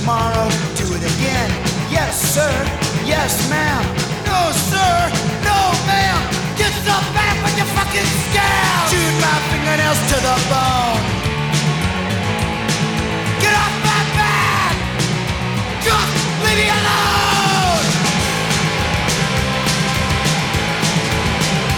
tomorrow, do it again. Yes, sir. Yes, ma'am. No, sir. No, ma'am. Get the back when you fucking scam. Chewed my fingernails to the bone.